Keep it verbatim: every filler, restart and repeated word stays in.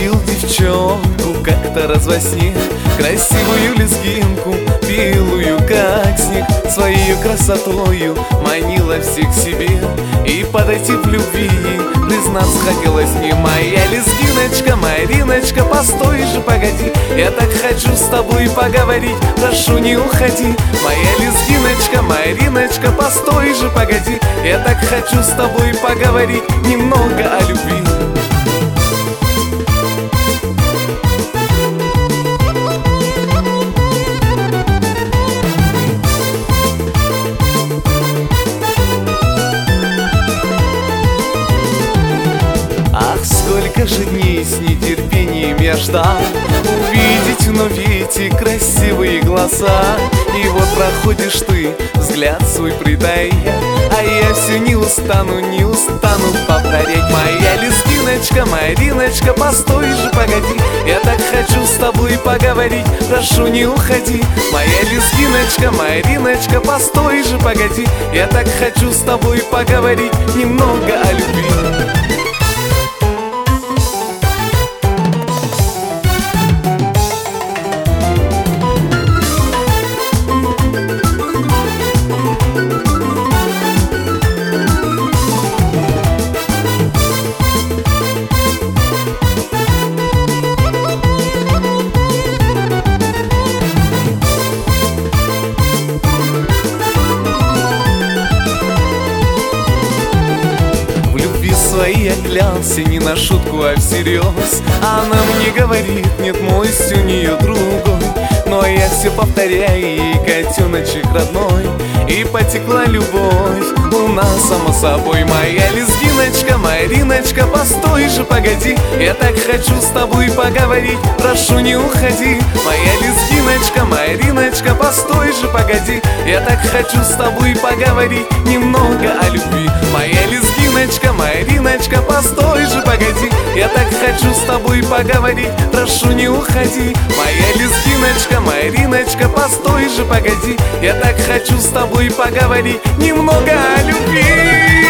любил девчонку как-то раз во сне, красивую лезгинку, белую как снег, своей красотою манила всех себе. И подойти в любви признаться хотелось мне. Моя лезгиночка, Мариночка, постой же, погоди, я так хочу с тобой поговорить, прошу, не уходи. Моя лезгиночка, Мариночка, постой же, погоди, я так хочу с тобой поговорить немного о любви. Сколько же дней с нетерпением я ждал увидеть вновь эти красивые глаза. И вот проходишь ты, взгляд свой притая, а я все не устану, не устану повторять. Моя лезгиночка, Мариночка, постой же, погоди, я так хочу с тобой поговорить, прошу, не уходи. Моя лезгиночка, Мариночка, постой же, погоди, я так хочу с тобой поговорить немного о любви. Я клялся не на шутку, а всерьез. Она мне говорит, нет, мой у нее другой. Но я все повторяю ей, котеночек родной. И потекла любовь у нас само собой. Моя лезгиночка, Мариночка, постой же, погоди, я так хочу с тобой поговорить, прошу, не уходи. Моя лезгиночка, Мариночка, постой же, погоди, я так хочу с тобой поговорить немного о любви. Моя лезгиночка, Мариночка, постой же, погоди, я так хочу с тобой поговорить, прошу, не уходи. Моя лезгиночка, Мариночка, постой же, погоди, я так хочу с тобой поговорить немного о любви.